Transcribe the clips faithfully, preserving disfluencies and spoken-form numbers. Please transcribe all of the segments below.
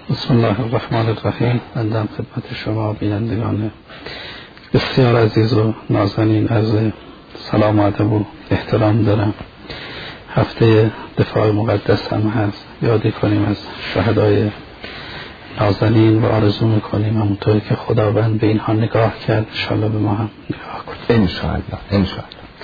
بسم الله الرحمن الرحیم. بندم خدمت شما بینندگان بسیار عزیز و نازنین عرض سلام و ادب و احترام دارم. هفته دفاع مقدس هم هست، یادی کنیم از شهدای نازنین و آرزو میکنیم همونطوری که خداوند به اینها نگاه کرد انشاءالله به ما هم نگاه کنیم انشاءالله. انشاءالله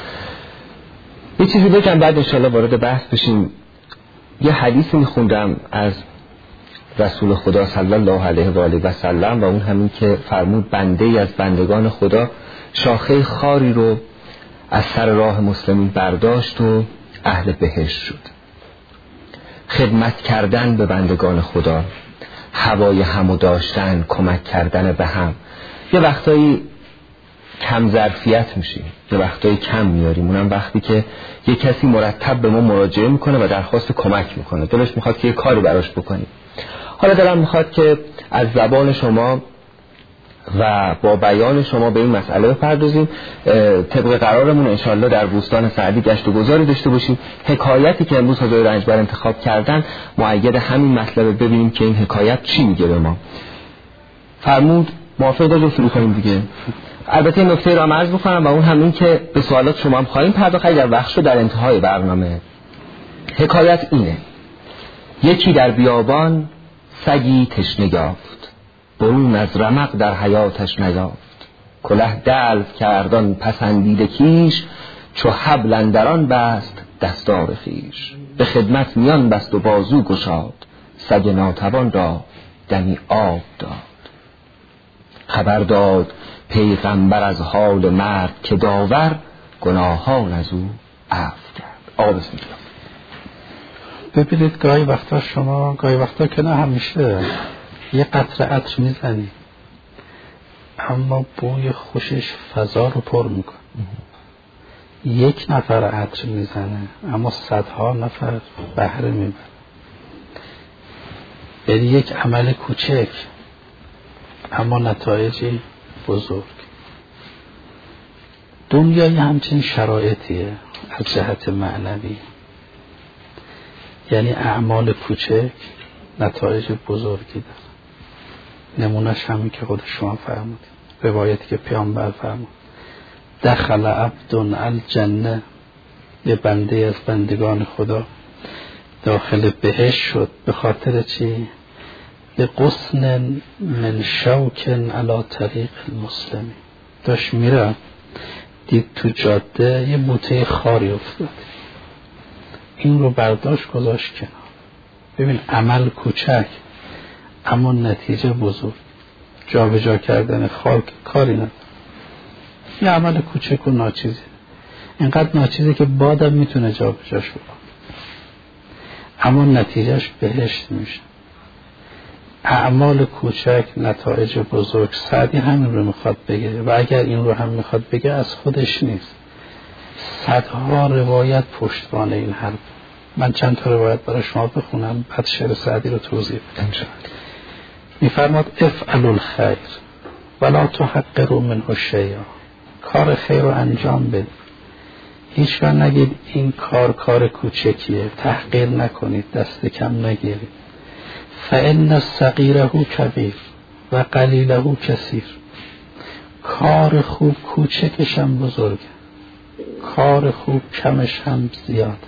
یه چیزی بگم بعد انشاءالله وارد بحث بشیم. یه حدیثی میخوندم از رسول خدا صلی الله علیه و آله و سلم و اون همین که فرمود بنده ای از بندگان خدا شاخه خاری رو از سر راه مسلمین برداشت و اهل بهشت شد. خدمت کردن به بندگان خدا، هوای همو داشتن، کمک کردن به هم. یه وقتایی کم ظرفیت میشیم، یه وقتایی کم میاریم، اونم وقتی که یه کسی مرتب به ما مراجعه میکنه و درخواست کمک میکنه، دلش میخواد که یه کاری براش بکنیم. حالا دلم میخواد که از زبان شما و با بیان شما به این مسئله بپردازیم. طبق قرارمون انشاءالله در بوستان سعدی گشت و گذاری داشته باشیم. حکایتی که امروز حضور رنجبر انتخاب کردن مؤید همین مطلب، ببینیم که این حکایت چی میگه به ما. فرمود موافق داشت شروع کنیم دیگه. البته این نکته رو هم عرض بکنم و اون همین که به سوالات شما هم خواهیم پرداخت در وقت در انتهای برنامه. حکایت اینه: یکی در بیابان سگی تشنه یافت، برون از رمق در حیاتش نیافت. کله دلو کردان پسندیده کیش، چو حبل اندران بست دستار خویش. به خدمت میان بست و بازو گشاد، سگ ناتوان را دمی آب داد. خبر داد پیغمبر از حال مرد، که داور گناهان از او عفو کرد. آب بسم الله. ببینید گاهی وقتا شما گاهی وقتا که نه همیشه یه قطره عطر میزنی اما بوی خوشش فضا رو پر میکنه. یک نفر عطر میزنه اما صدها نفر بهره میبره. یعنی یک عمل کوچک اما نتایجی بزرگ. دنیای همچین شرایطیه از جهت معنوی، یعنی اعمال کوچک نتایج بزرگی داره. نمونهش همین که خود شما فرمودید، روایتی که پیامبر فرمود دخل عبد الجنه، یه بنده از بندگان خدا داخل بهشت شد. به خاطر چی؟ لغصن من شوک علی طریق المسلمی. داشت میره دید تو جاده یه بوته خاری افتاد، این رو برداشت گذاشت کنار. ببین عمل کوچک اما نتیجه بزرگ. جا به جا کردن خاک کاری نداره، یه عمل کوچک و ناچیزی، اینقدر ناچیزی که بادم میتونه جا به جاش بکنه اما نتیجهش بهشت میشه. اعمال کوچک نتایج بزرگ. سعدی همین رو میخواد بگه و اگر این رو هم میخواد بگه از خودش نیست، صدها روایت پشتوانه این حرف. من چند تا روایت برای شما بخونم بعد شعر سعدی رو توضیح بدم. میفرماد افعلوا الخیر ولا تحقروا منه شیئا. کار خیر رو انجام بده، هیچ وقت نگید این کار کار کوچکیه، تحقیر نکنید، دست کم نگیرید. فإن الصغیره کبیر و قلیله کثیر. کار خوب کوچکش هم بزرگه، کار خوب کمش هم زیاد.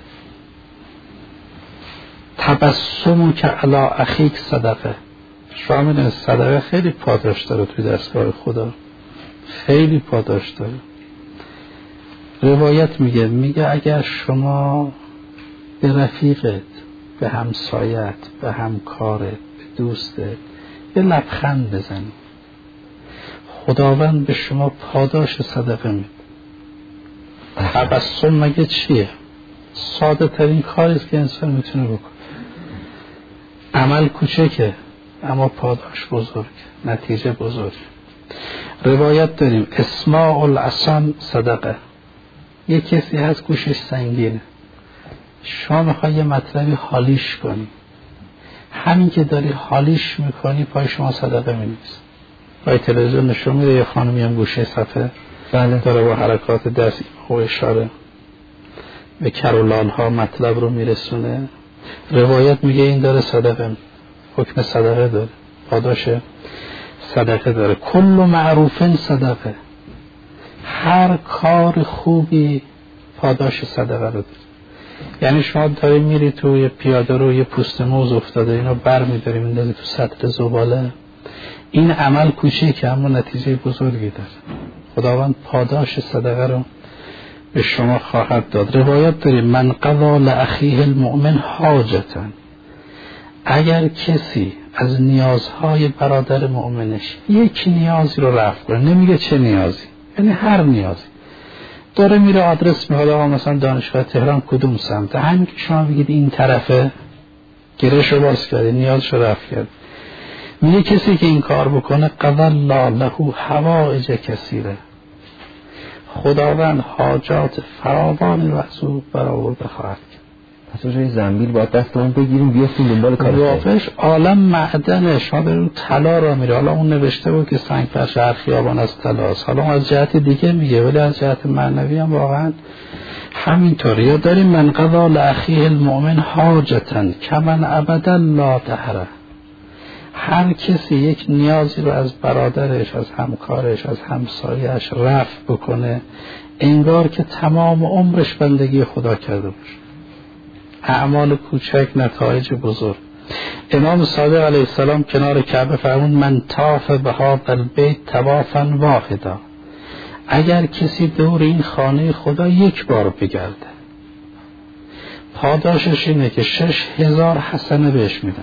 تبسم که علی اخیک صدقه. شما میدونید صدقه خیلی پاداش داره توی دستگاه خدا، خیلی پاداش داره. روایت میگه میگه اگر شما به رفیقت، به همسایت، به همکارت، به دوستت یه لبخند بزنی، خداوند به شما پاداش صدقه میده. تبسم مگه چیه؟ ساده ترین کاریست که انسان میتونه بکنه. عمل کوچکه اما پاداش بزرگ، نتیجه بزرگ. روایت داریم اسماع العصم صدقه. یه کسی هست گوشش سنگینه، شما میخوای یه مطلبی حالیش کنی، همین که داری حالیش میکنی پای شما صدقه می‌نویسه. پای تلویزیون نشون میده یه خانمی هم گوشه صفحه بله داره با حرکات دست و اشاره به کرولان ها مطلب رو میرسونه. روایت میگه این داره صدقه. حکم صدقه داره، پاداش صدقه داره. کل معروف صدقه، هر کار خوبی پاداش صدقه رو داره. یعنی شما داری میری تو یه پیاده رو یه پوست موز افتاده اینو بر میداری میندازی تو سطل زباله، این عمل کوچیکه اما نتیجه بزرگی داره. خداوند پاداش صدقه رو به شما خواهد داد. روایت داریم من قضا لاخیه المؤمن حاجتا، اگر کسی از نیازهای برادر مؤمنش یک نیازی رو رفع کنه، نمیگه چه نیازی، یعنی هر نیازی، داره میره آدرس میخواد آقا مثلا دانشگاه تهران کدوم سمت، همین که شما بگید این طرفه، گرهشو باز کرده، نیازشو رفع کرد. میگه کسی که این کار بکنه قضا الله له حوائج کثیره، خداوند حاجات فراوانی رو از او برآورده خواهد کرد. پس اونجای زنبیل باید دستمون بگیریم بیافتیم دنبال کار خیر. واقعش عالم معدنه، شما برون طلا را میره، حالا اون نوشته بود که سنگ فرش هر خیابان از طلاست، حالا اون از جهت دیگه میگه، ولی از جهت معنوی هم واقعا همینطوره. یا داریم من قضا لاخیه المؤمن حاجتا کمن ابدا لا دهره، هر کسی یک نیازی رو از برادرش، از همکارش، از همسایه‌اش رفع بکنه، انگار که تمام عمرش بندگی خدا کرده باشه. اعمال کوچک نتایج بزرگ. امام صادق علیه السلام کنار کعبه فرمود من طاف بهذا البیت طوافا واحدا، اگر کسی دور این خانه خدا یک بار بگرده، پاداشش اینه که شش هزار حسنه بهش میدن،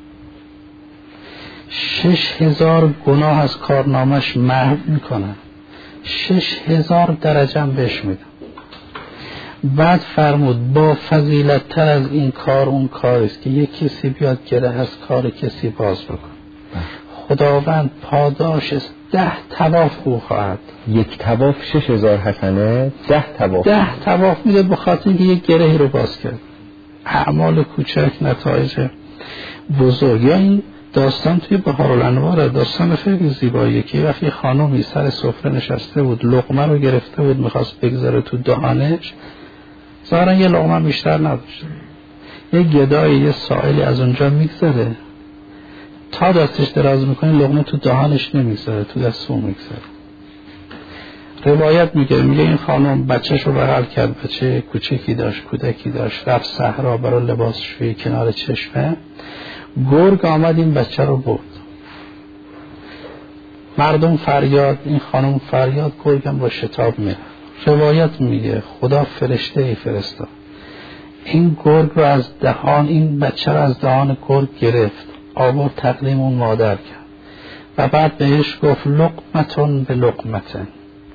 شش هزار گناه از کارنامش محو میکنن، شش هزار درجه هم بهش میدن. بعد فرمود با فضیلت تر از این کار اون کاریست که یک کسی بیاد گره از کار کسی باز بکن. خداوند پاداش ده طواف او خواهد. یک طواف شش هزار حسنه، ده طواف ده طواف میده به خاطر اینکه یک گرهی رو باز کرد. اعمال کوچک نتایج بزرگ. یا این داستان توی بهارالانوار، داستان خیلی زیباییه که وقتی خانومی سر سفره نشسته بود، لقمه رو گرفته بود میخواست بگذاره تو دهانش، ظاهرا یه لقمه بیشتر نداشت، یه گدای یه سائلی از اونجا میگذره، تا دستش دراز میکنه لقمه تو دهانش نمیگذاره، تو دست اون میگذاره. روایت میگه میگه این خانم بچهش رو بغل کرد، بچه کوچکی داشت، کودکی داشت، رفت صحرا برای لباسشویی کنار چشمه، گرگ آمد این بچه رو برد. مردم فریاد، این خانم فریاد، گرگم با شتاب میره. روایت میگه خدا فرشته ای فرستاد، این گرگ رو از دهان، این بچه رو از دهان گرگ گرفت، آورد تقدیم اون مادر کرد و بعد بهش گفت لقمتون به لقمتن،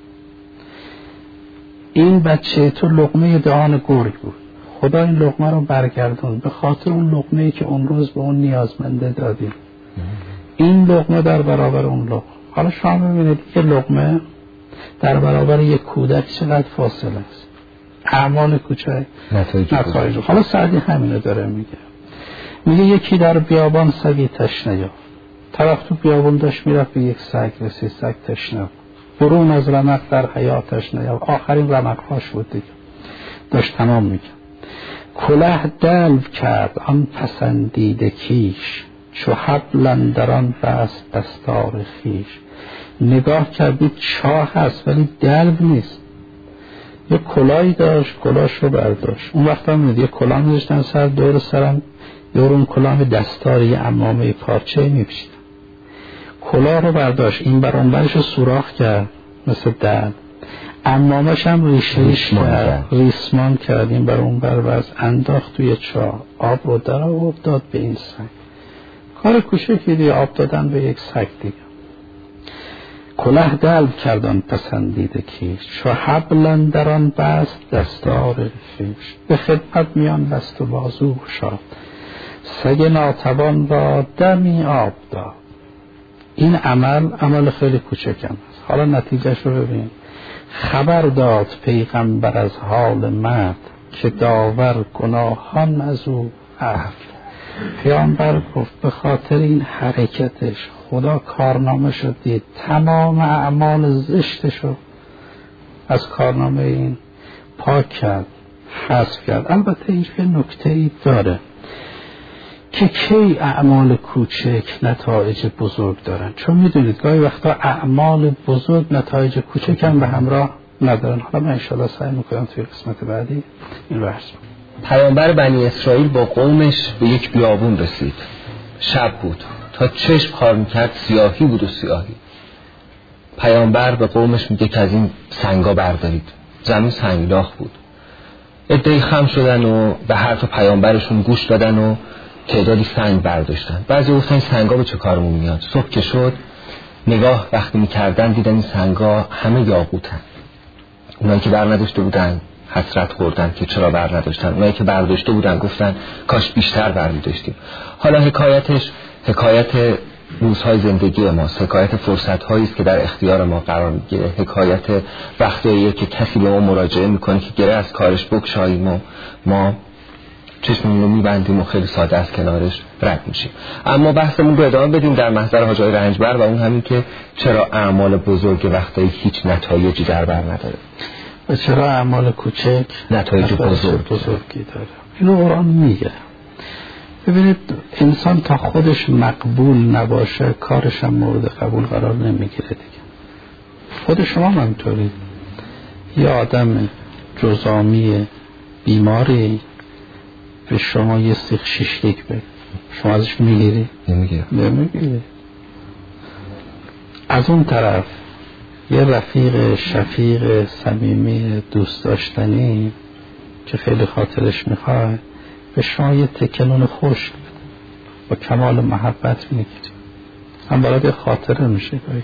این بچه تو لقمه دهان گرگ بود، خدا این لقمه رو برگردون به خاطر اون لقمه‌ای که اون روز به اون نیازمنده دادیم. این لقمه در برابر اون لقمه. حالا شما ببینید که لقمه در برابر یک کودک چقدر فاصله است. اعمال کوچک نتایج. حالا سعدی همینو داره میگه. میگه یکی در بیابان سگی تشنه یافت، طرف تو بیابان داشت میرفت به یک سگ رسید، سگ تشنه، برون از رمق در حیاتش نیافت، آخرین رمقهاش بود دیگه، داشت تمام میگه. کله دلو کرد آن پسندیده کیش، چو حبل اندران بست دستار خیش. نگاه کردید چاه هست ولی دلو نیست، یه کلاهی داشت، کلاهش رو برداشت. اون وقت هم میدید یه کلاه میذاشتن سر، دور سرم دور اون کلاه دستار یه عمامه پارچه میپیشید، کلاه رو برداشت، این بر اون برش رو سوراخ کرد مثل دلو، عمامش هم ریش ریش کرد، ریسمان کرد، این بر اون بر وز انداخت توی چاه، آب رو در آورد داد به این سگ. کار کوچیکی دیگه، آب دادن به یک سگ دیگه. کله دلو کردن پسندیده کیش، چو حبل اندران بست دستار خویش. به خدمت میان بست و بازو گشاد، سگ ناتوان را دمی آب داد. این عمل عمل خیلی کوچکم است. حالا نتیجهش رو ببین. خبر داد پیغمبر از حال مرد، که داور گناهان از او عفو. پیامبر گفت به خاطر این حرکتش خدا کارنامه شد دید، تمام اعمال زشتش رو از کارنامه این پاک کرد، حذف کرد. البته این یه نکته ای داره که کی اعمال کوچک نتایج بزرگ دارن. چون میدونید گاهی وقتا اعمال بزرگ نتایج کوچک هم به همراه ندارن. حالا من انشاءالله سعی میکنم توی قسمت بعدی این بحث. پیامبر بنی اسرائیل با قومش به یک بیابون رسید. شب بود، تا چشم کار میکرد سیاهی بود و سیاهی. پیامبر به قومش میگه که از این سنگا بردارید. زمین سنگلاخ بود. عده‌ای خم شدن و به حرف پیامبرشون گوش دادن و تعدادی سنگ برداشتن. بعضی گفتن این سنگا به چه کارمون میاد؟ صبح که شد نگاه وقتی میکردن دیدن این سنگا همه یاقوتن. اونایی که بر نداشته بودن حسرت خوردن که چرا بر نداشتن. اونایی که برداشته بودن گفتن کاش بیشتر بر می‌داشتیم. حالا حکایتش حکایت روزهای زندگی ماست، حکایت فرصت‌هایی است که در اختیار ما قرار می‌گیره، حکایت وقتاییه که کسی به ما مراجعه می‌کنه که گره از کارش بگشاییم و ما چشممون رو می‌بندیم و خیلی ساده از کنارش رد میشیم. اما بحثمون رو ادامه بدیم در محضر حاج آقای رنجبر و اون همین که چرا اعمال بزرگ وقتایی هیچ نتایجی در بر نداره و چرا اعمال کوچک نتایج بزرگ بزرگی داره. اینو قرآن میگه. ببینید انسان تا خودش مقبول نباشه کارش هم مورد قبول قرار نمیگیره دیگه. خود شما هم همینطورید. یه آدم جزامی بیماری به شما یه سیخ شیشلیک بگه، شما ازش میگیری؟ نمیگیره نمیگیره. از اون طرف یه رفیق شفیق صمیمی دوست داشتنی که خیلی خاطرش میخواد به شما یه تکنون خشک بده با کمال محبت میگیری، هم برای خاطره میشه گاهی.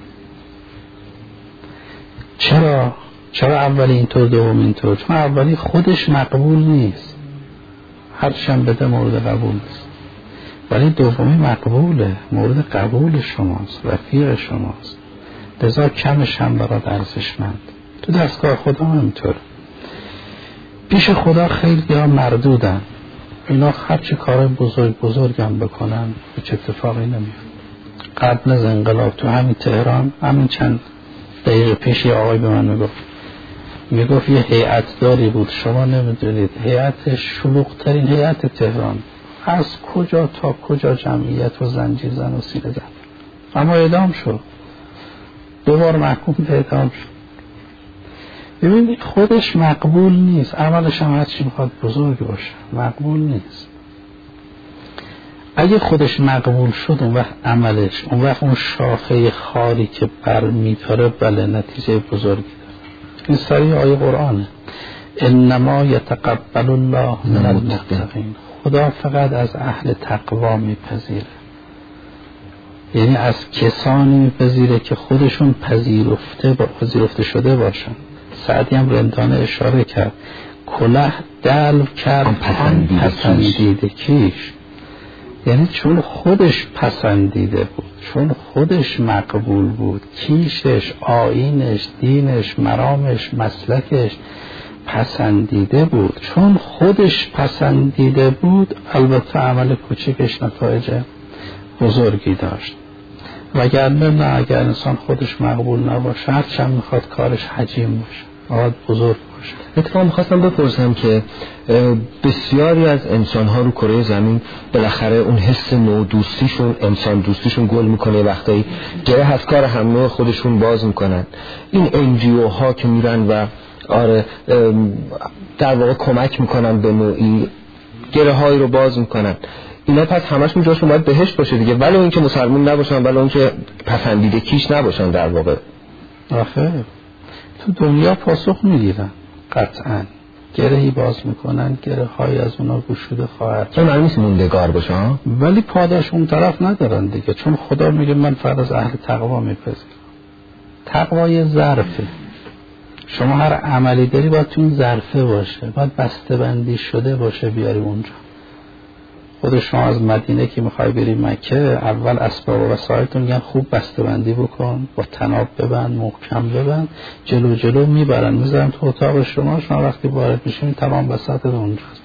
چرا؟ چرا اولی اینطور دوم اینطور؟ چون اولی خودش مقبول نیست، هرچند بده مورد قبول نیست، ولی دومی مقبوله، مورد قبول شماست، رفیق شماست، لذا کمش هم برات ارزشمند. تو دستگاه خدا هم اینطور. پیش خدا خیلی ها مردودن، اینا هرچی کار بزرگ بزرگ هم بکنن هیچ اتفاقی نمیاد. قبل از انقلاب تو همین تهران همین چند دقیقه پیش یه آقای به من میگفت میگفت یه هیئت داری بود، شما نمیدونید هیئت شلوغ ترین هیئت تهران، از کجا تا کجا جمعیت و زنجیر زن و سینه زن، اما اعدام شد، دوبار محکوم به اعدام شد. ببینید خودش مقبول نیست، عملش هم هرچی میخواد بزرگ باشه مقبول نیست. اگه خودش مقبول شد اون وقت عملش، اون وقت اون شاخه خاری که بر میپره بله نتیجه بزرگی داره. این سریع آیه قرآنه، انما یتقبل الله من المتقین. خدا فقط از اهل تقوا میپذیره، یعنی از کسانی میپذیره که خودشون پذیرفته با پذیرفته شده باشن. سعدی هم رندانه اشاره کرد کلاه دلو کرد پسندیده, پسندیده کیش، یعنی چون خودش پسندیده بود، چون خودش مقبول بود، کیشش، آیینش، دینش، مرامش، مسلکش پسندیده بود، چون خودش پسندیده بود البته عمل کوچکش نتایج بزرگی داشت. وگرنه نه، اگر انسان خودش مقبول نباشه هرچند میخواد کارش حجیم باشه باید بزرگ باشه. اتفاقا میخواستم بپرسم که بسیاری از انسان‌ها رو کره زمین بالاخره اون حس نو دوستیشون، انسان دوستیشون گل میکنه، وقتی گره از کار هم نوع خودشون باز میکنن. این انجیو ها که میرن و آره در واقع کمک میکنن به نوعی گره هایی رو باز میکنن، اینا پس همشون جاشون باید بهشت باشه دیگه، ولی اون که مسلمان نباشن، ولی اون که پسندیده کیش نباشن در واقع. آخه تو دنیا پاسخ میگیرن قطعا، گرهی باز میکنن، گره های از اونا گشوده خواهد. چون معلوم نیست موندگار باشه، ولی پاداش اون طرف ندارن دیگه، چون خدا میگه من فقط از اهل تقوا میپذیرم. تقوا یه ظرفه، شما هر عملی داری باید تو این ظرفه باشه، باید بسته بندی شده باشه بیاری اونجا. خود شما از مدینه که میخوای بری مکه، اول اسباب و وسایلتون میگن خوب بسته بندی بکن، با تناب ببند، محکم ببند، جلو جلو میبرن میذارن تو اتاق شما، شما وقتی وارد میشین تمام بساط اونجاست.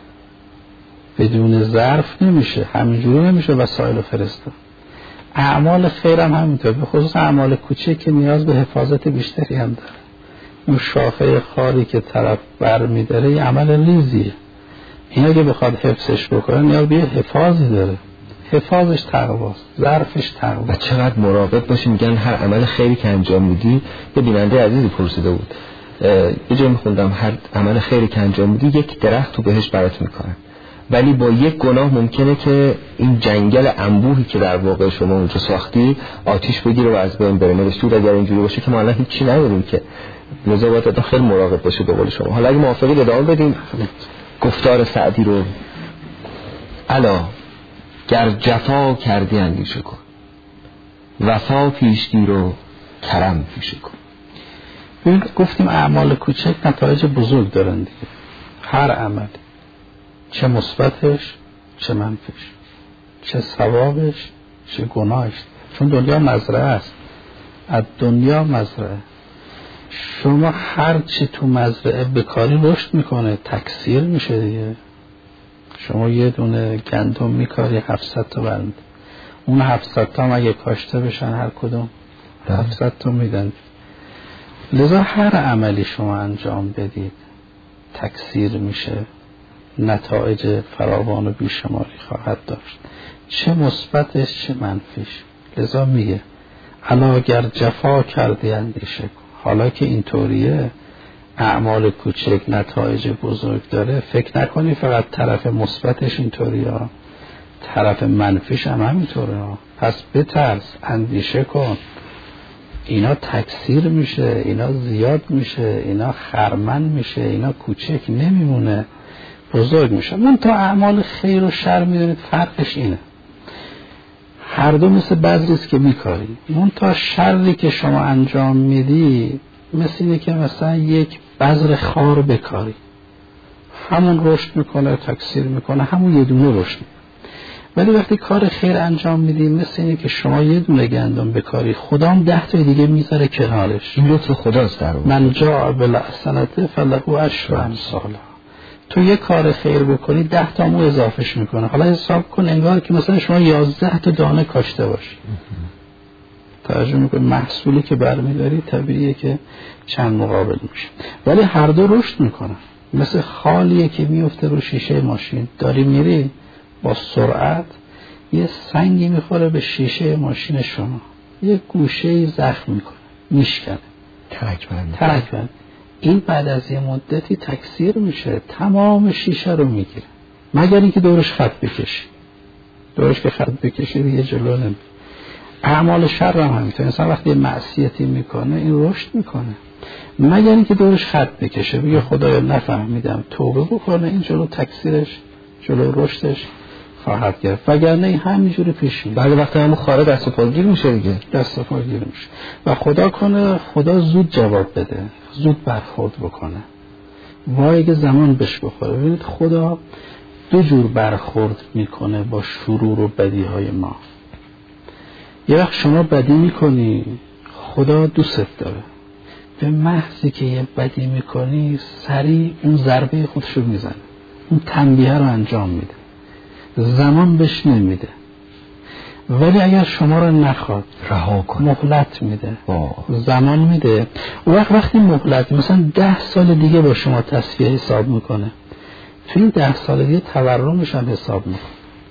بدون ظرف نمیشه، همینجوری نمیشه وسایل فرستاد. اعمال خیر هم همینطور، به خصوص اعمال کوچیک که نیاز به حفاظت بیشتری هم داره. اون شاخه خاری که طرف بر میداره یه عمل ریزیه، این اگه بخواد حفظش بکنه نیاز به حفاظی داره. حفاظش تقواست، ظرفش تقوا. و چقدر مراقب باشی. میگن هر عمل خیری که انجام میدی، یه بیننده عزیزی پرسیده بود، یه جایی میخوندم هر عمل خیری که انجام میدی یک درخت تو بهش برات میکنن، ولی با یک گناه ممکنه که این جنگل انبوهی که در واقع شما اونجا ساختی آتیش بگیره و از بین بره. نوشته بود اگر اینجوری باشه که ما الان هیچی نداریم که، لذا باید آدم خیلی مراقب باشه به قول شما. حالا اگه موافقید ادامه بدیم گفتار سعدی رو. الا گر جفا کردی اندیشه کن، وفا پیشگیر و کرم پیشه کن. ببین گفتیم اعمال کوچک نتایج بزرگ دارن دیگه. هر عمل چه مثبتش چه منفیش، چه ثوابش چه گناهش، چون دنیا مزرعه است. از دنیا مزرعه، شما هر چی تو مزرعه بکاری رشد میکنه، تکثیر میشه دیگه. شما یه دونه گندم میکاری هفتصد تا برمیده، اون هفتصد تا هم اگه کاشته بشن هر کدوم هفتصد تا میدن. لذا هر عملی شما انجام بدید تکثیر میشه، نتایج فراوان و بیشماری خواهد داشت، چه مثبتش چه منفیش. لذا میگه الا اگر جفا کردی اندیشه کن. حالا که اینطوریه، اعمال کوچک نتایج بزرگ داره، فکر نکنی فقط طرف مثبتش اینطوریه، طرف منفیش هم همینطوره. پس بترس، اندیشه کن، اینا تکثیر میشه، اینا زیاد میشه، اینا خرمن میشه، اینا کوچک نمیمونه، بزرگ میشه. من تا اعمال خیر و شر میدونید فرقش اینه، هر دو مثل بذریست که میکاری. من تا شری که شما انجام میدی مثل اینه که مثلا یک بذر خار بکاری، همون رشد میکنه، تکثیر میکنه، همون یه دونه رشد میکنه. ولی وقتی کار خیر انجام میدی مثل اینه که شما یه دونه گندم بکاری، خدا هم ده تا دیگه میذاره کنارش. این لطف خداست در اون. من جاء بالحسنة فله عشر امثالها. تو یه کار خیر بکنی ده تا مو اضافهش میکنه. حالا حساب کن انگار که مثلا شما یازده تا دانه کاشته باشی، توجه میکنی محصولی که برمیداری طبیعیه که چند مقابل میشه، ولی هر دو رشد میکنن. مثل خالیه که میفته رو شیشه ماشین، داری میری با سرعت یه سنگی میخوره به شیشه ماشین شما، یه گوشه زخم میکنه، میشکنه، ترک بند ترک بند. این بعد از یه مدتی تکثیر میشه، تمام شیشه رو میگیره، مگر اینکه دورش خط بکشی. دورش که خط بکشی دیگه جلو نمیره. اعمال شر هم همینطور. انسان وقتی معصیتی میکنه این رشد میکنه، مگر اینکه دورش خط بکشه بگه خدایا نفهمیدم، توبه بکنه، این جلو تکثیرش، جلو رشدش خواهد گرفت. وگرنه این همینجوری پیش میره. بعد وقتی همون خاره دست و پاگیر میشه دیگه، دست و پاگیر میشه. و خدا کنه خدا زود جواب بده، زود برخورد بکنه، وای که زمان بهش بخوره. ببینید خدا دو جور برخورد میکنه با شرور و بدی های ما. یه وقت شما بدی میکنی خدا دوست داره، به محضی که یه بدی میکنی سریع اون ضربه خودشو میزنه، اون تنبیه رو انجام میده، زمان بهش نمیده. ولی اگر شما رو نخواد رها کن، مهلت میده، آه. زمان میده. اون وقت وقتی مهلت مثلا ده سال دیگه با شما تصفیه حساب میکنه، تو این ده سال دیگه تورمش هم حساب میکنه.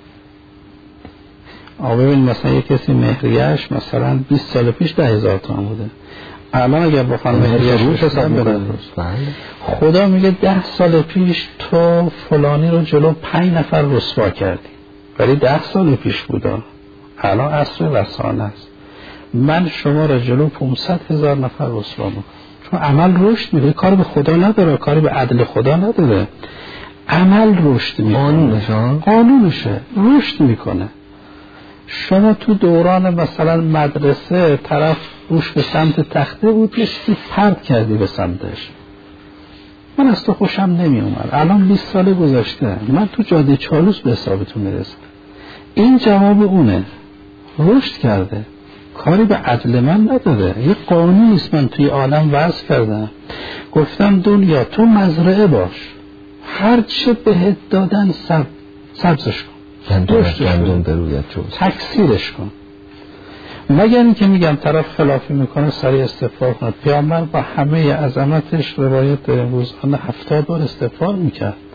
آه ببین مثلا یک کسی مهریه‌اش مثلا بیست سال پیش ده هزار تومان بوده، الان اگر بخوام مهریه‌اش روش حساب میکنه، خدا میگه ده سال پیش تو فلانی رو جلو پنج نفر رسوا کردی، ولی ده سال پیش بوده، الان عصر رسانه است، من شما رو جلو پانصد هزار نفر رسوا میکنم. چون عمل رشد میکنه، کار به خدا نداره، کاری به عدل خدا نداره، عمل رشد میکنه، قانونشه قانونشه رشد میکنه. شما تو دوران مثلا مدرسه طرف روش به سمت تخته بود، یه چیزی پرت کردی به سمتش، من از تو خوشم نمی اومد، الان بیست ساله گذشته، من تو جاده چالوس به حسابتون میرسم. این جواب اونه، رشد کرده، کاری به عدل من نداره. یه قانونی نیست من توی عالم وضع کردم، گفتم دنیا تو مزرعه باش، هر چه بهت دادن سب... سبزش کن، گندم برویت جوز، تکثیرش کن. مگر این که میگم طرف خلافی میکنه سریع استغفار کنه. پیامبر با همه عظمتش روایت داریم روزانه هفتاد بار استغفار میکرد،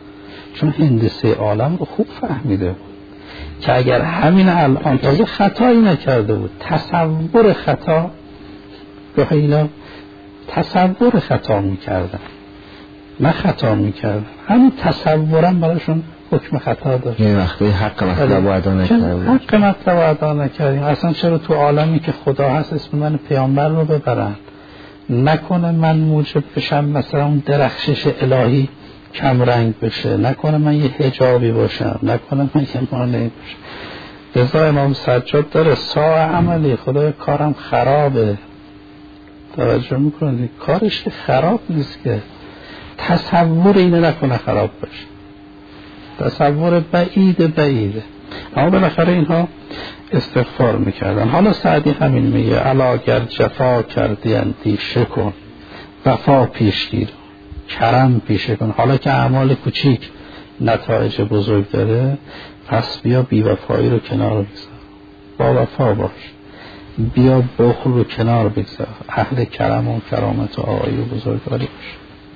چون هندسه عالم رو خوب فهمیده بود که اگر همین الان تازه خطایی نکرده بود، تصور خطا، گاهی اینا تصور خطا میکردن، نه خطا میکردن، همین تصورم براشون حکم خطا داشت. یه وقتی حق مطلب رو ادا نکردیم، حق مطلب رو ادا نکردیم. اصلا چرا تو عالمی که خدا هست اسم من پیامبر رو ببرن؟ نکنه من موجب بشم مثلا اون درخشش الهی کم رنگ بشه، نکنه من یه حجابی باشم، نکنه من یه مانعی باشم. رضا امام سجاد داره ساعة عملی، خدای کارم خرابه. توجه میکنید کارش که خراب نیست، که تصور اینه نکنه خراب باشه، تصور بعید بعیده. اما بالاخره اینها استغفار میکردن. حالا سعدی همین میگه الا گر جفا کردی اندیشه کن، وفا پیشگیر کرم پیشه کن. حالا که اعمال کوچیک نتایج بزرگ داره، پس بیا بی‌وفایی رو کنار بگذار، با وفا باش. بیا بخل رو کنار بگذار، اهل کرم و کرامت و آقایی و بزرگواری باش.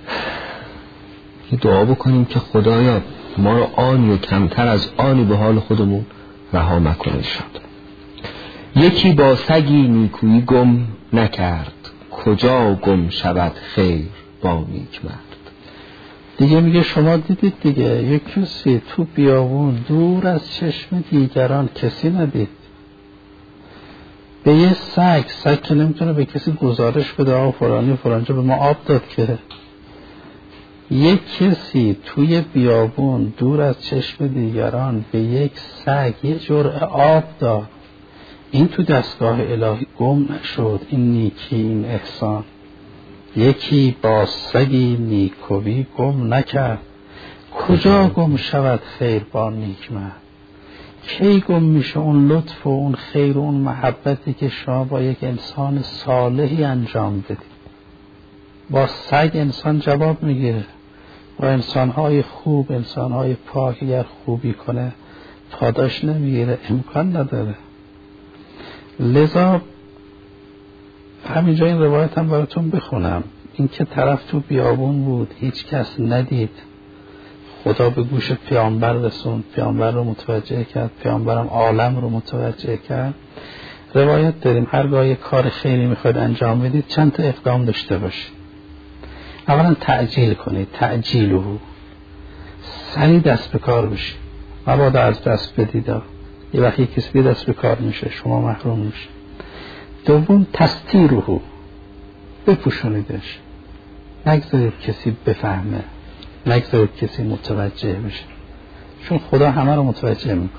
یه دعا بکنیم که خدایا ما رو آنی و کمتر از آنی به حال خودمون رها مکنه. شد یکی با سگی نیکویی گم نکرد، کجا گم شود خیر با نیک مرد. دیگه میگه شما دیدید دیگه یک کسی تو بیابون دور از چشم دیگران کسی ندید، به یه سگ، سگ که نمیتونه به کسی گزارش بده آقا فلانی و فلانجا به ما آب داد، که یک کسی توی بیابون دور از چشم دیگران به یک سگ یه جرعه آب داد، این تو دستگاه الهی گم نشد. این نیکی، این احسان. یکی با سگی نیکویی گم نکرد، کجا گم شود خیر با نیک مرد. کی گم میشه اون لطف و اون خیر و اون محبتی که شما با یک انسان صالحی انجام بدید؟ با سگ انسان جواب میگیره، با انسانهای خوب، انسانهای پاک اگر خوبی کنه پاداش نمیگیره، امکان نداره. لذا همینجا این روایت هم براتون بخونم. این که طرف تو بیابون بود، هیچ کس ندید، خدا به گوش پیامبر رسوند، پیامبر رو متوجه کرد، پیامبرم عالم رو متوجه کرد. روایت داریم هرگاه یک کار خیری میخواید انجام بدید چند تا اقدام داشته باشید. اولا تعجیل کنید، تعجیله، سریع دست به کار بشید، مبادا از دست بدید. یه وقتی کسی دست به کار میشه شما محروم میشه. دوم تستیره، بپوشونیدش، نگذارید کسی بفهمه، نگذارید کسی متوجه بشه، چون خدا همه رو متوجه میکنه.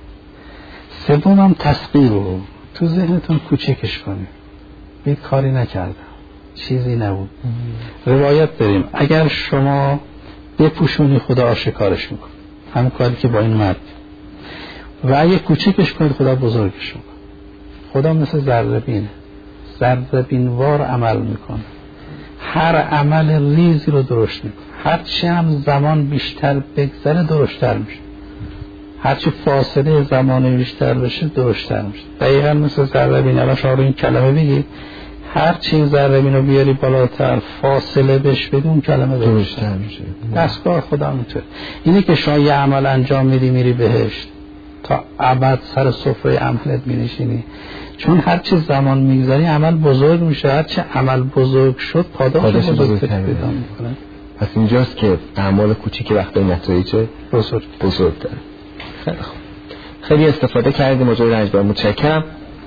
سوم هم تسخیره، تو ذهنتون کوچکش کنید، بید کاری نکردم، چیزی نبود. روایت داریم اگر شما بپوشونی خدا آشکارش میکنه، همون کاری که با این مرد، و اگه کوچکش کنید خدا بزرگش میکنه. خدا مثل ذره بینه، ذره بینوار عمل میکنه، هر عمل ریزی رو درشت میکنه. هرچی هم زمان بیشتر بگذره درشتر میشه، هرچی فاصله زمان بیشتر بشه درشتر میشه. دقیقا مثل ذره بین. الان شما رو این کلمه بگید، هرچی این ذره بین رو بیاری بالاتر فاصله بش بدون اون کلمه درشتر میشه. دستگاه خدا میتونه. اینه که شما یه عمل انجام میدی میری بهشت، تا ابد سر سفره عملت می‌نشینی، چون هر چه زمان میگذاری عمل بزرگ میشه، هر چه عمل بزرگ شد پاداش بزرگتر پیدا میکنه. پس اینجاست که اعمال کوچیک وقتی نتایج بزرگ بزرگ داره. خیلی خوب، خیلی استفاده کردیم. مجید رنجبر متشکرم.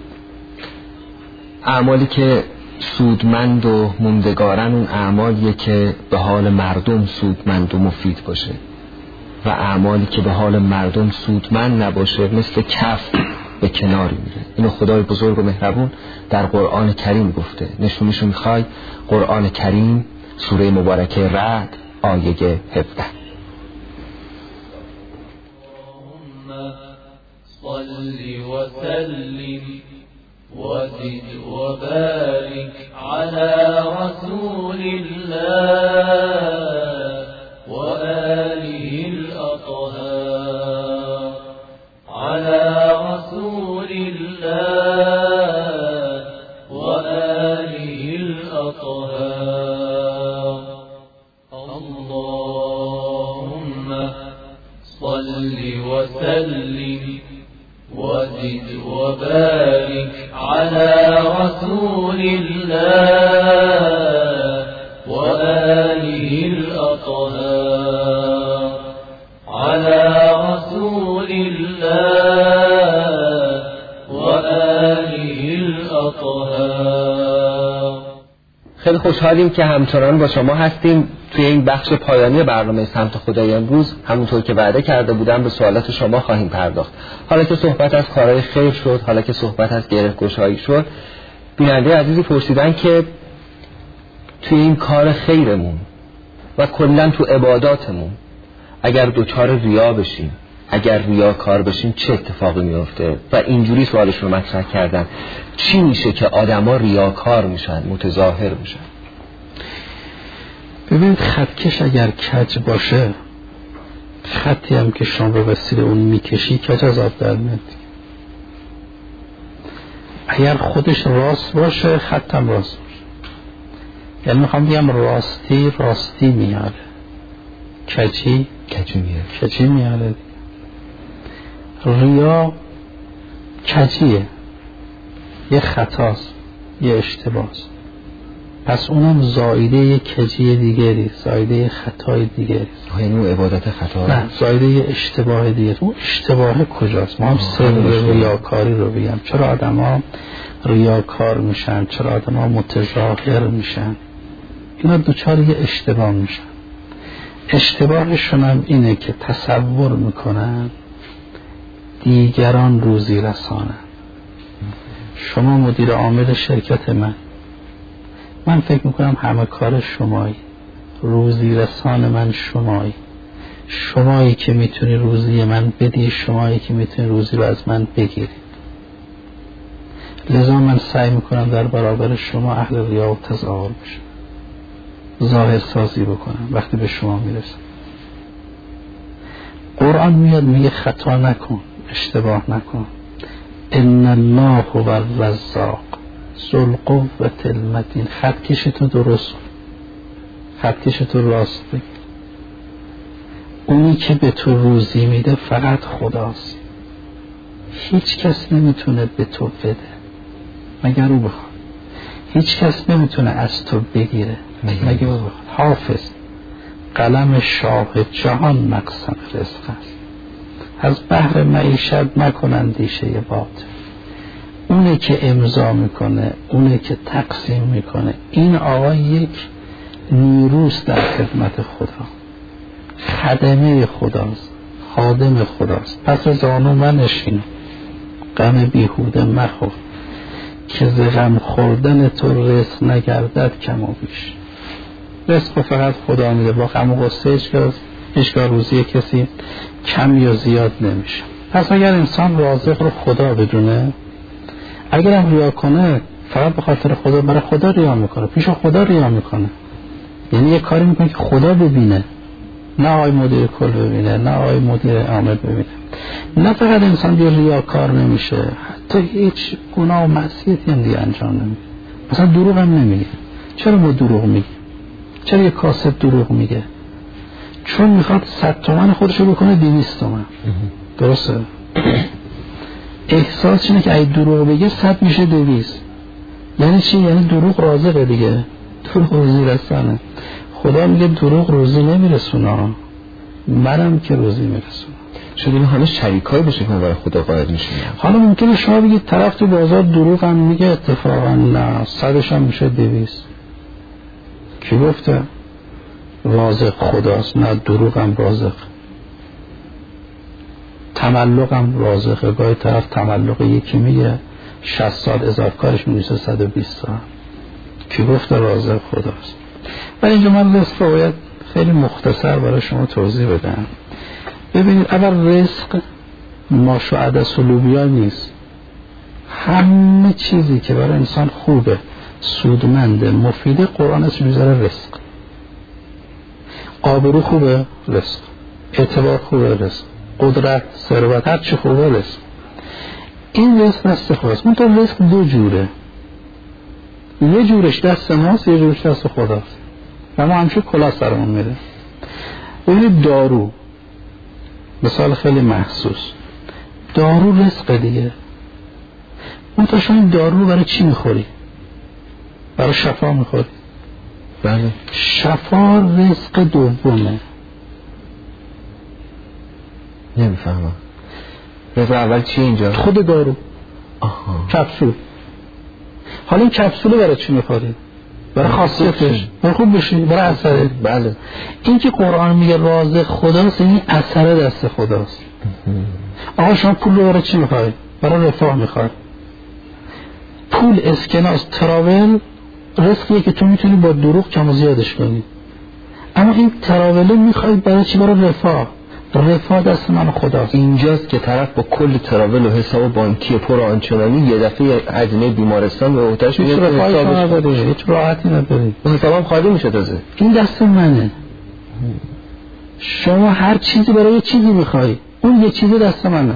اعمالی که سودمند و موندگارن اون اعمالیه که به حال مردم سودمند و مفید باشه، و اعمالی که به حال مردم سودمند نباشه مثل کف به کناری میره. اینو خدای بزرگ و مهربون در قرآن کریم گفته. نشونیشو میخوای؟ قرآن کریم سوره مبارکه رعد آیه هفده. صل وسلم وزد وبارك على رسول الله وآله الأطهار، على رسول الله وآله الأطهار. اللهم على رسول الله وآله الأطهار على رسول الله وآله الأطهار. خیلی خوشحالیم که همچنان با شما هستیم. توی این بخش پایانی برنامه سمت خدای امروز همونطور که وعده کرده بودم به سوالات شما خواهیم پرداخت. حالا که صحبت از کارهای خیر شد، حالا که صحبت از گره‌گشایی شد، بیننده عزیزی پرسیدن که توی این کار خیرمون و کلاً تو عباداتمون اگر دوچار ریا بشیم، اگر ریاکار بشیم چه اتفاقی میفته؟ و اینجوری سوالشون رو مطرح کردن چی میشه که آدما ریاکار میشن، متظاهر میشن؟ ببینید خطکش اگر کج باشه، خطی هم که شما به وسیله اون میکشی کج از آب در میاد. اگر خودش راست باشه خطم راست باشه. یعنی میخوام بگم راستی راستی میاره، کجی کجی میاره کجی میاره. ریا کجیه، یه خطاست، یه اشتباهست. پس اونم زایده یه کجی دیگری، زایده خطای دیگری. یعنی اون عبادت خطا؟ نه، زایده یه اشتباه دیگری. اون اشتباه کجاست؟ ما هم سر ریاکاری رو بگم. چرا آدم ها ریاکار میشن؟ چرا آدم ها متظاهر میشن؟ اینا دوچار یه اشتباه میشن. اشتباهشون هم اینه که تصور میکنن دیگران روزی رسانن. شما مدیر عامل شرکت من، من فکر میکنم همه کار شمایی، روزی رسان من شمایی، شمایی که میتونی روزی من بدی، شمایی که میتونی روزی رو از من بگیری. لذا من سعی میکنم در برابر شما اهل ریا و تظاهر بشم، ظاهر سازی بکنم وقتی به شما میرسم. قرآن میاد میگه خطا نکن، اشتباه نکن. ان الله هو الرزاق ذو القوة المتین. خط کش تو درست، خط کش تو راست بگیر. اونی که به تو روزی میده فقط خداست. هیچ کس نمیتونه به تو بده مگر او بخواد. هیچ کس نمیتونه از تو بگیره مگر او بخواد. حافظ قلم شاه جهان مقسم رزق است، از بحر معیشت نکنن دیشه باطل. اونه که امضا میکنه، اونه که تقسیم میکنه. این آقا یک نیروست در خدمت خدا، خدمه خداست، خادم خداست. پس زانو منشین، غم بیهوده مخور، که ز غم خوردن تو رزق نگردد کم و بیش. رزق فقط خدا میده، با غم و غصه هیچگاه روزی کسی کم یا زیاد نمیشه. پس اگر انسان رازق رو خدا بدونه، اگر هم ریا کنه فقط به خاطر خدا، برای خدا ریا میکنه، پیش خدا ریا میکنه. یعنی یه کاری میکنه که خدا ببینه، نه آقای مدیر کل ببینه، نه آقای مدیر عامل ببینه. نه فقط انسان بیا ریاکار نمیشه، حتی هیچ گناه و معصیتی هم دیگه انجام نمیده. مثلا دروغ هم نمیگه. چرا ما دروغ میگه؟ چرا یه کاسب دروغ میگه؟ چون میخواد صد تومن خودشو بکنه دویست تومن. درسته؟ احساس اینه که اگه دروغ بگه صد میشه دویست. یعنی چی؟ یعنی دروغ رازقه دیگه، دروغ روزی رسانه. خدا میگه دروغ روزی نمیرسونه، منم که روزی میرسونه. شده این همه شریکای بشه که برای خدا قائل میشه. حالا ممکنه شما بگید طرف تو بازار دروغ هم میگه، اتفاقا نه، صدش هم میشه دویست. کی گفته؟ رازق خداست. نه، دروغ هم رازق، تملق هم رازقه. گاهی طرف تملق یکی میگه شصت سال اضافه کارش میشه صد و بیست سال. کی گفته رازق خداست؟ ولی اینجا من رزق رو باید خیلی مختصر برای شما توضیح بدم. ببینید، اول رزق ماش و عدس و لوبیا نیست. همه چیزی که برای انسان خوبه، سودمنده، مفیده، قرآن اسم میذاره رزق. آبرو خوبه، رزق. اعتبار خوبه، رزق. قدرت، ثروت، هر چی خوبه، رزق. این رزق دست خداست. اون تو رزق دو جوره، یه جورش دست ماست، یه جورش دست خداست. و ما همچون کلا سرمون میره. ببینید دارو، مثال خیلی محسوس، دارو رزق دیگه. اون تا شما این دارو برای چی میخوری؟ برای شفا میخوری. بله. شفا رزق دومه. نمیفهمم. رزق اول چی اینجا؟ خود دارو. آها. کپسول. حالا این کپسول برای چی میخوری؟ برای خاصیتش، برای خوب بشی، برای اثره. بله. این که قرآن میگه رازق خداست، این اثر دست خداست. آقا شما پول رو برای چی میخوای؟ برای رفاه میخوای. پول اسکناس تراول رزقیه که تو میتونی با دروغ کم و زیادش کنی. اما این تراوله میخوای برای چی؟ برای رفاه. رفاه دست من خداست. اینجاست که طرف با کل تراول و حساب بانکی پر آنچنانی یه دفعه هزینه بیمارستان و اوتاش هیچ رفاهی نداری، هیچ راحتی نداری. اون حسابم خالی میشه تازه. این دست منه. شما هر چیزی برای یه چیزی میخوای، اون یه چیزی دست منه.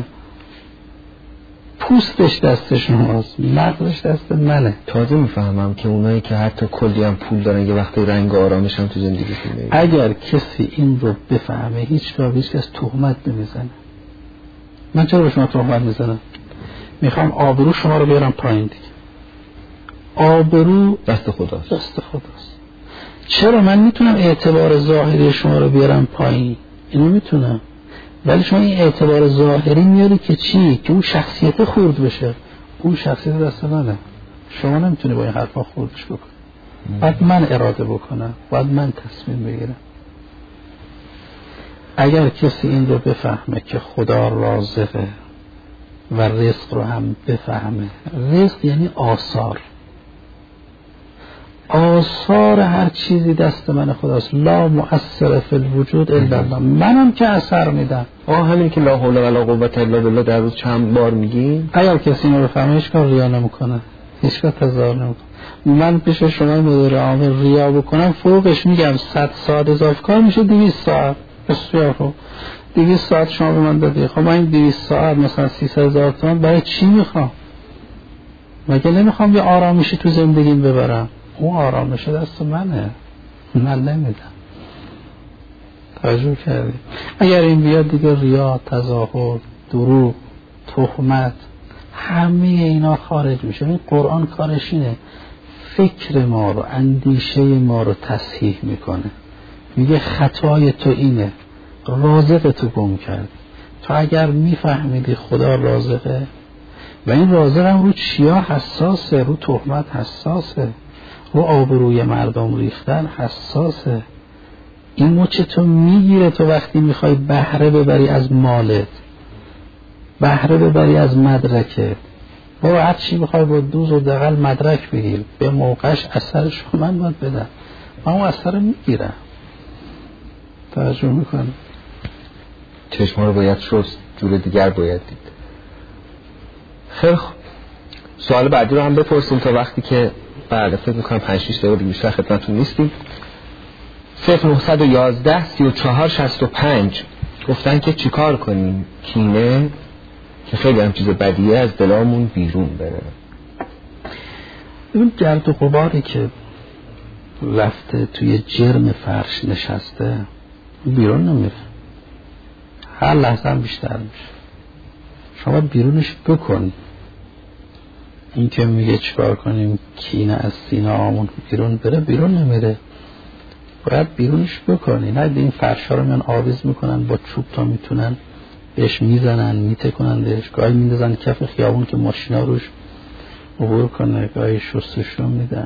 پوستش دست شماست، مغزش دست منه. تازه میفهمم که اونایی که حتی کلی هم پول دارن یه وقتی رنگ و آرامش هم تو زندگیشون میاد. اگر کسی این رو بفهمه هیچ جا هیچ کس تهمت نمیزنه. من چرا به شما تهمت میزنم؟ میخوام آبرو شما رو بیارم پایین دیگه. آبرو دست خداست. دست خداست. چرا من میتونم اعتبار ظاهری شما رو بیارم پایین؟ اینو میتونم. ولی شما این اعتبار ظاهری میاری که چی؟ که اون شخصیت خورد بشه. اون شخصیت دست منه. شما نمیتونی با این حرفا خوردش بکنی. باید من اراده بکنم، باید من تصمیم بگیرم. اگر کسی این رو بفهمه که خدا رازقه و رزق رو هم بفهمه. رزق یعنی آثار. آثار هر چیزی دست من خداست. لا مؤثر فی الوجود الا الله. منم که اثر میدم. آه همین که لا حول ولا قوة الا بالله در روز چند بار میگیم. اگر کسی اینو بفهمه هیچ کار ریا نمیکنه، هیچ کار تظاهر نمیکنه. من پیش شما مدیر عامل ریا بکنم فوقش میگم صد ساعت اضافه کار میشه دویست ساعت. بسیار خوب. دویست ساعت شما به من دادی. خب من این دویست ساعت مثلا سیصد هزار تومان برای چی میخوام؟ مگه نمیخوام یه آرامشی تو زندگیم ببرم؟ اون آرامش دست منه، من نمیدم. توجه کردی؟ اگر این بیاد دیگه ریا، تظاهر، دروغ، تهمت، همه اینا خارج میشه. این قرآن کارش اینه، فکر ما رو، اندیشه ما رو تصحیح میکنه. میگه خطای تو اینه، رازق تو گم کردی. تو اگر میفهمیدی خدا رازقه و این رازق هم رو چیا حساسه، رو تهمت حساسه، رو آبروی مردم ریختن حساسه. این مچ تو میگیره تو وقتی میخوای بهره ببری از مالت، بهره ببری از مدرکت. بابا هر چی میخوای با دوز و دغل مدرک بگیر، به موقعش اثرش رو من باید بدم. من اون اثر رو میگیرم. توجه میکنم. چشما رو باید شست، جور دیگر باید دید. خیلی خوب، سوال بعدی رو هم بپرسیم تا وقتی که بله فکر میکنم پنج شش دقیقه دیگه بیشتر خدمتتون نیستیم. صفر نه یک یک سی و چهار شصت و پنج گفتن که چیکار کنیم کینه که خیلی هم چیز بدیه از دلامون بیرون بره. این گرد و غباری که رفته توی جرم فرش نشسته بیرون نمیره، هر لحظه هم بیشتر میشه. شما بیرونش بکن. این که میگه چیکار کنیم کینه از سینه آمون بیرون بره، بیرون نمیره. باید بیرونش بکنی. نه این فرشا رو میان آویز میکنن با چوب تا میتونن بهش میزنن، میتکنندش، گاهی میندازن کف خیابون که ماشینا روش عبور کنه، گاهی شستشو میدن.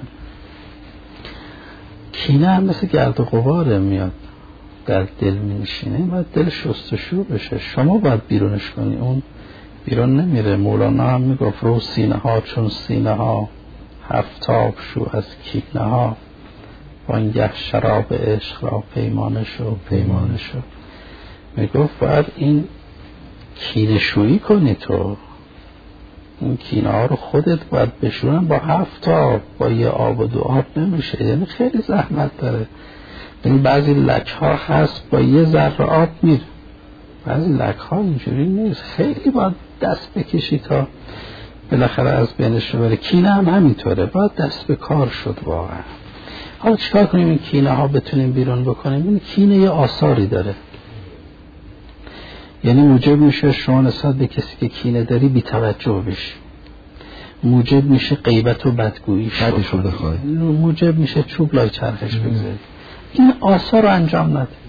کینه هم مثل گرد و غباره، میاد در دل میشینه، باید دل شستشو بشه. شما باید بیرونش کنی، اون بیرون نمیره. مولانا هم میگفت رو سینه ها چون سینه ها، هفتاب شو از کینه ها، وانگه شراب عشق را پیمانه شو پیمانه شو. میگفت باید این کینه شویی کنی. تو اون کینه ها رو خودت باید بشورن با هفتاب، با یه آب و دو آب نمیشه. یعنی خیلی زحمت داره. یعنی بعضی لک ها هست با یه ذره آب میره، بعضی لک ها اینجوری نیست، خیلی باید دست بکشی تا بالاخره از بینش رو بره. کینه هم همینطوره، باید دست به کار شد واقعا. حالا چیکار کنیم این کینه ها بتونیم بیرون بکنیم؟ این کینه یه آثاری داره، یعنی موجب میشه شما نسبت به کسی که کینه داری بی توجه بشی. موجب میشه غیبت و بدگویی، بعدش رو بخوای، موجب میشه چوب لای چرخش بگذاری. این آثار رو انجام نده.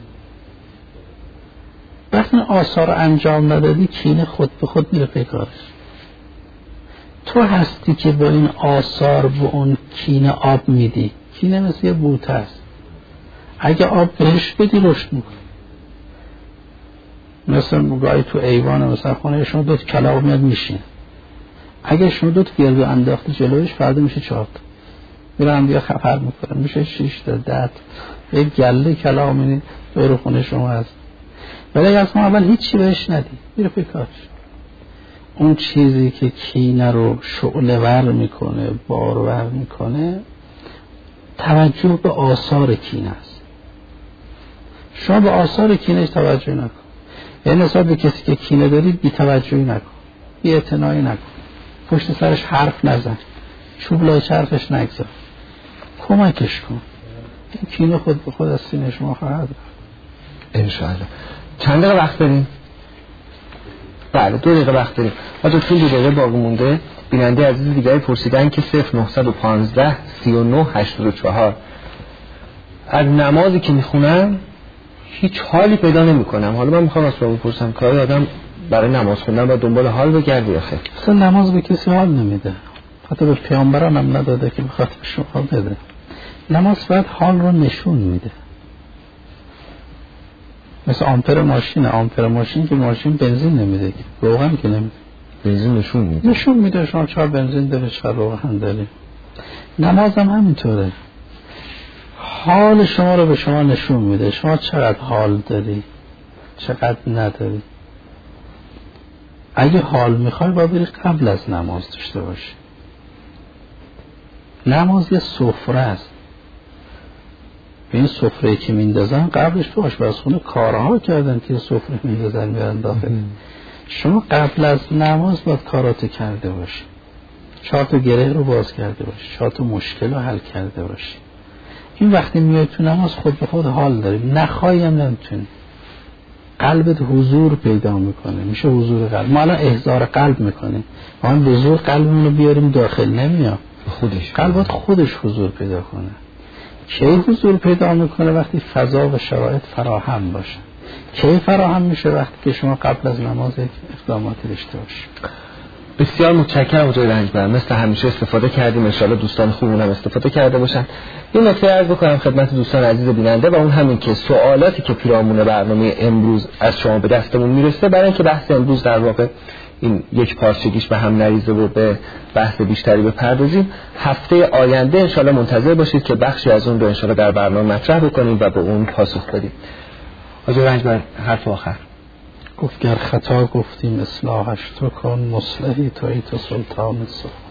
وقتی این آثار رو انجام ندادی کینه خود به خود میره پیکارش. تو هستی که با این آثار به اون کینه آب میدی. کینه مثل یه بوته است، اگه آب بهش بدی رشد میکنه. مثل گاهی تو ایوان مثلا خونه شما دوت کلاغ میاد میشینه، اگه شما دوت گردو انداختی جلویش فردا میشه چهار تا، میره هم دیگه خفر میکنه، میشه شش تا ده تا، یک گله کلاغ میدید دور خونه شما هست. ولی اگه از ما اول هیچی بهش ندی میره پیکارش. اون چیزی که کینه رو شعله ور میکنه، بارور میکنه، توجه به آثار کینه است. شما به آثار کینهش توجه نکن. یعنی نسبت به کسی که کینه دارید بی توجهی نکن، بی اعتنایی نکن، پشت سرش حرف نزن، چوب لای چرخش نگذار، کمکش کن. این کینه خود به خود از سینه شما خواهد رفت انشاءالله. چند دقیقه وقت داریم؟ بله دو دقیقه وقت داریم. ما تو طول دو دقیقه باقی مونده. بیننده عزیز دیگری پرسیدن که صفر نه یک پنج سی و نه هشتاد و چهار از نمازی که میخونم هیچ حالی پیدا نمی کنم. حالا من میخوام از شما بپرسم که آیا آدم برای نماز خوندن باید دنبال حال بگرده یا خیر؟ اصلا نماز به کسی حال نمیده، حتی به پیامبران هم نداده که بخاطر شما حال بده. نماز باید حال رو نشون میده. مثل آمپر ماشین، آمپر ماشین که ماشین بنزین نمیده، روغن که نمیده، بنزین نشون میده. نشون میده شما چهار بنزین داره چهار روغن داره. نماز هم همینطوره، حال شما رو به شما نشون میده، شما چقدر حال داری چقدر نداری. اگه حال میخوای باید بری قبل از نماز داشته باشی. نماز یه سفره است، به این سفره که میندازن قبلش تو آشپزخونه کارها کردن که سفره میندازن میارن داخل. شما قبل از نماز باید کاراتو کرده باشی، چهار تا گره رو باز کرده باشی، چهار تا مشکل رو حل کرده باشی. این وقتی میای تو نماز خود به خود حال داری، نخواهی هم نمیتونی. قلبت حضور پیدا میکنه، میشه حضور قلب. ما الان احضار قلب میکنیم، ما هم حضور قلبمون رو بیاریم داخل، نمیاد خودش. قلبت خودش حضور پیدا کنه. کی حضور پیدا میکنه؟ وقتی فضا و شرایط فراهم باشه. کی فراهم میشه؟ وقتی که شما قبل از نماز یک اقداماتی داشته باشی. بسیار متشکرم حضور رنجبر، مثل همیشه استفاده کردیم، ان شاءالله دوستان خوبمون هم استفاده کرده باشن. این نکته عرض بکنم خدمت دوستان عزیز بیننده و اون همین که سوالاتی که پیرامون برنامه امروز از شما به دستمون میرسه، برای اینکه بحث امروز در واقع این یک پارچگیش به هم نریزه و به بحث بیشتری بپردازیم، هفته آینده ان شاءالله منتظر باشید که بخشی از اون رو ان شاءالله در برنامه مطرح بکنیم و به اون پاسخ بدیم. حضور رنجبر حرف آخر. گفت گر خطا گفتیم اصلاحش تو کن، مصلحی تویی تو سلطان السلطان.